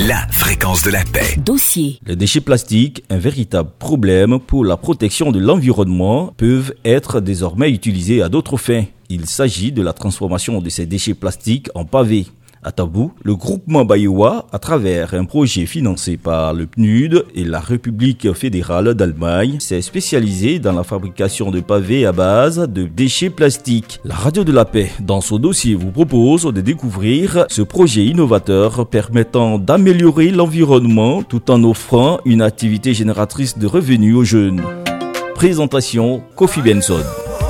la fréquence de la paix. Dossier. Les déchets plastiques, un véritable problème pour la protection de l'environnement, peuvent être désormais utilisés à d'autres fins. Il s'agit de la transformation de ces déchets plastiques en pavés. À Tabou, le groupement Bayewa, à travers un projet financé par le PNUD et la République fédérale d'Allemagne, s'est spécialisé dans la fabrication de pavés à base de déchets plastiques. La Radio de la Paix, dans son dossier, vous propose de découvrir ce projet innovateur permettant d'améliorer l'environnement tout en offrant une activité génératrice de revenus aux jeunes. Présentation, Kofi Benson.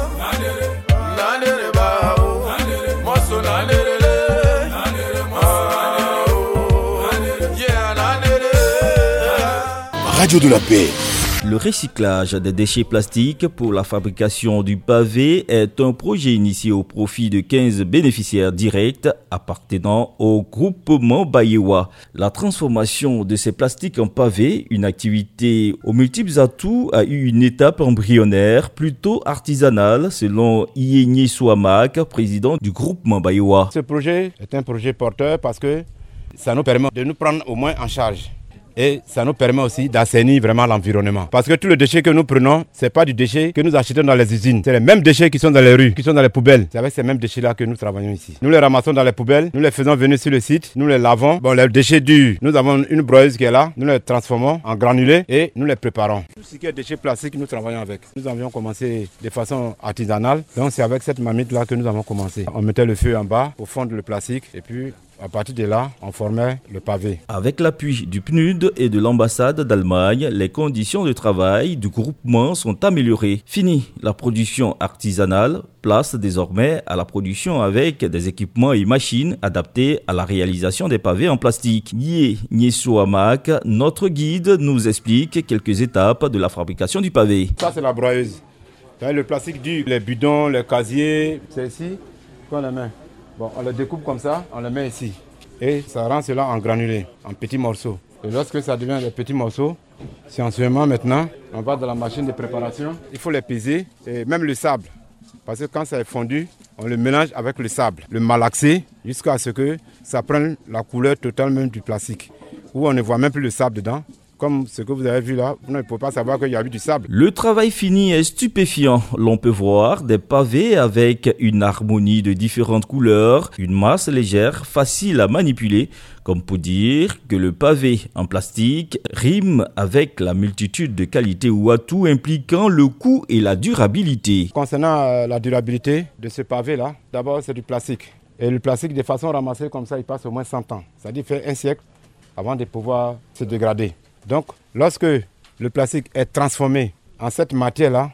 Radio de la Paix. Le recyclage des déchets plastiques pour la fabrication du pavé est un projet initié au profit de 15 bénéficiaires directs appartenant au groupement Bayewa. La transformation de ces plastiques en pavé, une activité aux multiples atouts, a eu une étape embryonnaire plutôt artisanale selon Iyenye Souamak, président du groupement Bayewa. Ce projet est un projet porteur parce que ça nous permet de nous prendre au moins en charge. Et ça nous permet aussi d'assainir vraiment l'environnement. Parce que tous les déchets que nous prenons, ce n'est pas du déchet que nous achetons dans les usines. C'est les mêmes déchets qui sont dans les rues, qui sont dans les poubelles. C'est avec ces mêmes déchets-là que nous travaillons ici. Nous les ramassons dans les poubelles, nous les faisons venir sur le site, nous les lavons. Bon, les déchets durs, nous avons une broyeuse qui est là, nous les transformons en granulés et nous les préparons. Tout ce qui est déchets plastiques, nous travaillons avec. Nous avions commencé de façon artisanale. Donc c'est avec cette marmite-là que nous avons commencé. On mettait le feu en bas, au fond le plastique et puis à partir de là, on formait le pavé. Avec l'appui du PNUD et de l'ambassade d'Allemagne, les conditions de travail du groupement sont améliorées. Fini la production artisanale, place désormais à la production avec des équipements et machines adaptés à la réalisation des pavés en plastique. Iyenye Souamak, notre guide, nous explique quelques étapes de la fabrication du pavé. Ça, c'est la broyeuse. Le plastique dur, les bidons, les casiers, c'est ici qu'on les met. Bon, on le découpe comme ça, on le met ici. Et ça rend cela en granulés, en petits morceaux. Et lorsque ça devient des petits morceaux, c'est en ce moment maintenant, on va dans la machine de préparation. Il faut les peser, et même le sable. Parce que quand ça est fondu, on le mélange avec le sable, le malaxer, jusqu'à ce que ça prenne la couleur totale même du plastique. Où on ne voit même plus le sable dedans. Comme ce que vous avez vu là, vous ne pouvez pas savoir qu'il y a eu du sable. Le travail fini est stupéfiant. L'on peut voir des pavés avec une harmonie de différentes couleurs, une masse légère, facile à manipuler, comme pour dire que le pavé en plastique rime avec la multitude de qualités ou atouts impliquant le coût et la durabilité. Concernant la durabilité de ce pavé-là, d'abord c'est du plastique. Et le plastique, de façon ramassée comme ça, il passe au moins 100 ans. C'est-à-dire fait un siècle avant de pouvoir se dégrader. Donc, lorsque le plastique est transformé en cette matière-là,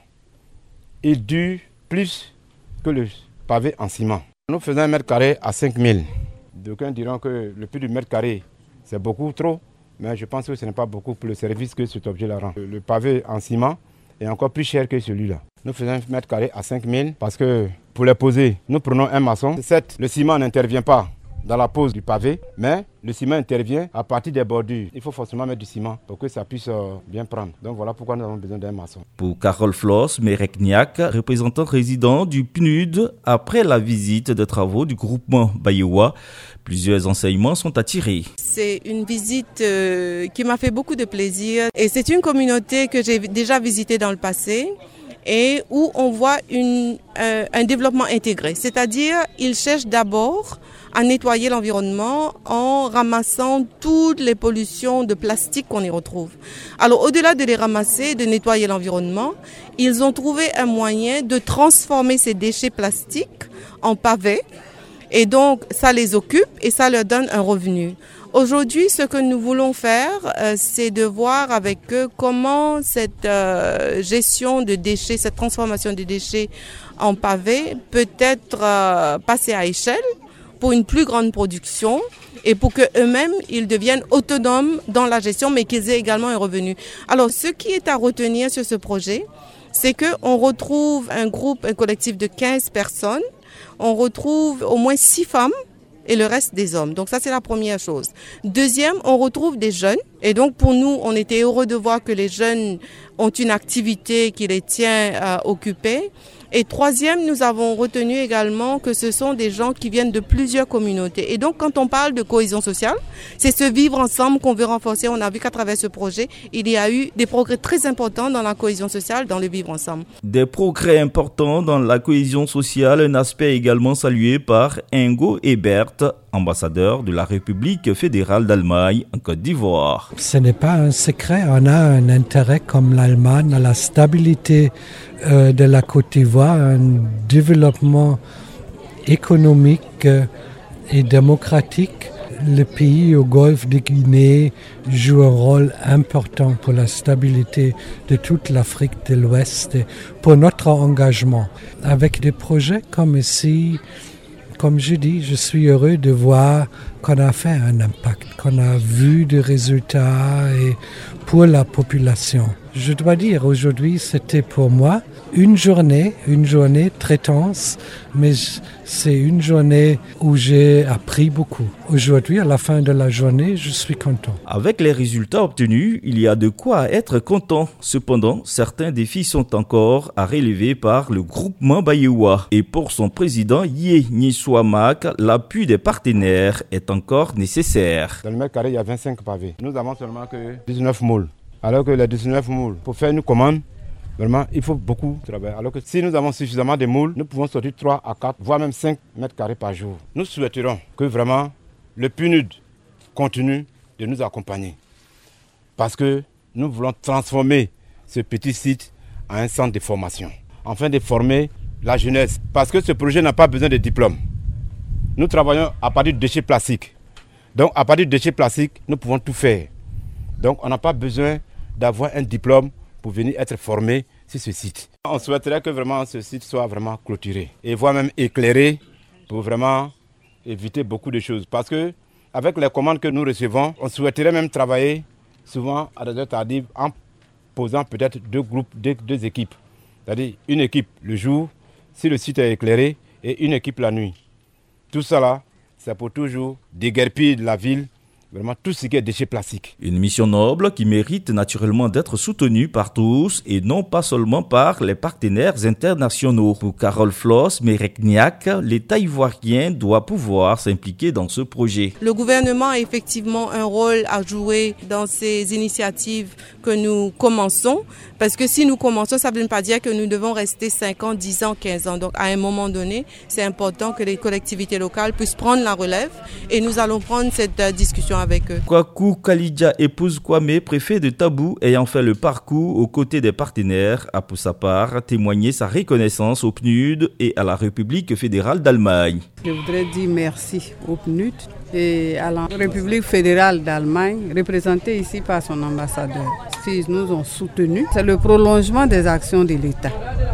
il dure plus que le pavé en ciment. Nous faisons 1 mètre carré à 5 000. D'aucuns diront que le prix du mètre carré, c'est beaucoup trop, mais je pense que ce n'est pas beaucoup pour le service que cet objet-là rend. Le pavé en ciment est encore plus cher que celui-là. Nous faisons 1 mètre carré à 5 000 parce que pour les poser, nous prenons un maçon. Certes, le ciment n'intervient pas dans la pose du pavé, mais le ciment intervient à partir des bordures. Il faut forcément mettre du ciment pour que ça puisse bien prendre. Donc voilà pourquoi nous avons besoin d'un maçon. Pour Carole Floss Merekniak, représentant résident du PNUD, après la visite de travaux du groupement Bayewa, plusieurs enseignements sont à tirer. C'est une visite qui m'a fait beaucoup de plaisir et c'est une communauté que j'ai déjà visitée dans le passé et où on voit un développement intégré. C'est-à-dire, ils cherchent d'abord à nettoyer l'environnement en ramassant toutes les pollutions de plastique qu'on y retrouve. Alors, au-delà de les ramasser, de nettoyer l'environnement, ils ont trouvé un moyen de transformer ces déchets plastiques en pavés. Et donc, ça les occupe et ça leur donne un revenu. Aujourd'hui, ce que nous voulons faire, c'est de voir avec eux comment cette gestion de déchets, cette transformation des déchets en pavés peut être passée à échelle pour une plus grande production et pour qu'eux-mêmes, ils deviennent autonomes dans la gestion, mais qu'ils aient également un revenu. Alors, ce qui est à retenir sur ce projet, c'est qu'on retrouve un collectif de 15 personnes, on retrouve au moins 6 femmes et le reste des hommes. Donc ça, c'est la première chose. Deuxième, on retrouve des jeunes. Et donc pour nous, on était heureux de voir que les jeunes ont une activité qui les tient occupés. Et troisième, nous avons retenu également que ce sont des gens qui viennent de plusieurs communautés. Et donc, quand on parle de cohésion sociale, c'est ce vivre ensemble qu'on veut renforcer. On a vu qu'à travers ce projet, il y a eu des progrès très importants dans la cohésion sociale, dans le vivre ensemble. Des progrès importants dans la cohésion sociale, un aspect également salué par Ingo Ebert, ambassadeur de la République fédérale d'Allemagne en Côte d'Ivoire. Ce n'est pas un secret, on a un intérêt comme l'Allemagne à la stabilité de la Côte d'Ivoire, un développement économique et démocratique. Le pays au golfe de Guinée joue un rôle important pour la stabilité de toute l'Afrique de l'Ouest et pour notre engagement. Avec des projets comme ici, comme je dis, je suis heureux de voir qu'on a fait un impact, qu'on a vu des résultats et pour la population. Je dois dire, aujourd'hui, c'était pour moi une journée très tense, mais c'est une journée où j'ai appris beaucoup. Aujourd'hui, à la fin de la journée, je suis content. Avec les résultats obtenus, il y a de quoi être content. Cependant, certains défis sont encore à relever par le groupement Bayewa. Et pour son président, Yé Niswamak, l'appui des partenaires est encore nécessaire. Dans le mètre carré, il y a 25 pavés. Nous avons seulement que 19 moules. Alors que les 19 moules, pour faire une commande, vraiment, il faut beaucoup travailler. Alors que si nous avons suffisamment de moules, nous pouvons sortir 3 à 4, voire même 5 mètres carrés par jour. Nous souhaiterons que vraiment le PNUD continue de nous accompagner. Parce que nous voulons transformer ce petit site en un centre de formation, afin de former la jeunesse. Parce que ce projet n'a pas besoin de diplôme. Nous travaillons à partir de déchets plastiques. Donc à partir de déchets plastiques, nous pouvons tout faire. Donc on n'a pas besoin d'avoir un diplôme pour venir être formé sur ce site. On souhaiterait que vraiment ce site soit vraiment clôturé et voire même éclairé pour vraiment éviter beaucoup de choses. Parce que avec les commandes que nous recevons, on souhaiterait même travailler souvent à des heures tardives en posant peut-être deux groupes, deux équipes. C'est-à-dire une équipe le jour, si le site est éclairé, et une équipe la nuit. Tout ça là, c'est pour toujours déguerpir de la ville. Vraiment tout ce qui est déchets plastiques. Une mission noble qui mérite naturellement d'être soutenue par tous et non pas seulement par les partenaires internationaux. Pour Carole Floss Mérecniak, l'État ivoirien doit pouvoir s'impliquer dans ce projet. Le gouvernement a effectivement un rôle à jouer dans ces initiatives que nous commençons. Parce que si nous commençons, ça ne veut pas dire que nous devons rester 5 ans, 10 ans, 15 ans. Donc à un moment donné, c'est important que les collectivités locales puissent prendre la relève et nous allons prendre cette discussion avec eux. Kwaku Kalidja épouse Kwame, préfet de Tabou, ayant fait le parcours aux côtés des partenaires, a pour sa part témoigné sa reconnaissance au PNUD et à la République fédérale d'Allemagne. Je voudrais dire merci au PNUD et à la République fédérale d'Allemagne, représentée ici par son ambassadeur. Ils nous ont soutenus. C'est le prolongement des actions de l'État.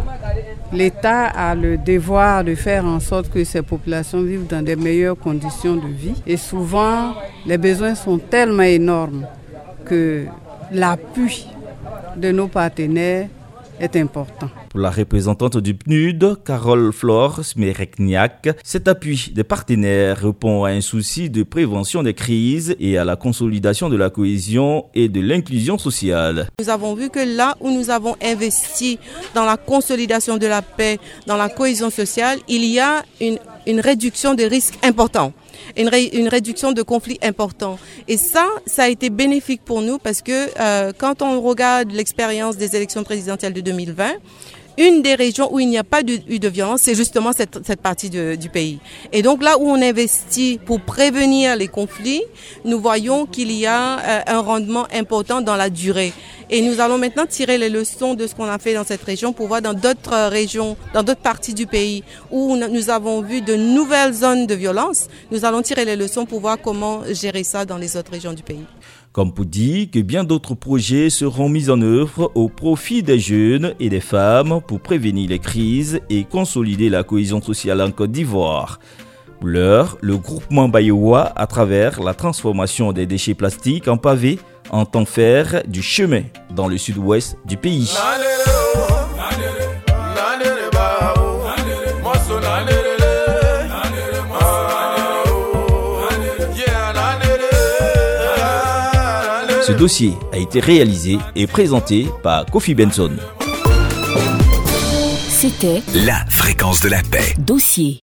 L'État a le devoir de faire en sorte que ces populations vivent dans des meilleures conditions de vie. Et souvent, les besoins sont tellement énormes que l'appui de nos partenaires est important. Pour la représentante du PNUD, Carole Floss Mérecniak, cet appui des partenaires répond à un souci de prévention des crises et à la consolidation de la cohésion et de l'inclusion sociale. Nous avons vu que là où nous avons investi dans la consolidation de la paix, dans la cohésion sociale, il y a une réduction de risques importants. Une réduction de conflits importants. Et ça a été bénéfique pour nous parce que quand on regarde l'expérience des élections présidentielles de 2020, une des régions où il n'y a pas eu de violence, c'est justement cette partie du pays. Et donc là où on investit pour prévenir les conflits, nous voyons qu'il y a un rendement important dans la durée. Et nous allons maintenant tirer les leçons de ce qu'on a fait dans cette région pour voir dans d'autres régions, dans d'autres parties du pays où nous avons vu de nouvelles zones de violence. Nous allons tirer les leçons pour voir comment gérer ça dans les autres régions du pays. Comme pour dire que bien d'autres projets seront mis en œuvre au profit des jeunes et des femmes pour prévenir les crises et consolider la cohésion sociale en Côte d'Ivoire. Pour l'heure, le groupement Bayewa, à travers la transformation des déchets plastiques en pavés, entend faire du chemin dans le sud-ouest du pays. Ce dossier a été réalisé et présenté par Kofi Benson. C'était la fréquence de la paix. Dossier.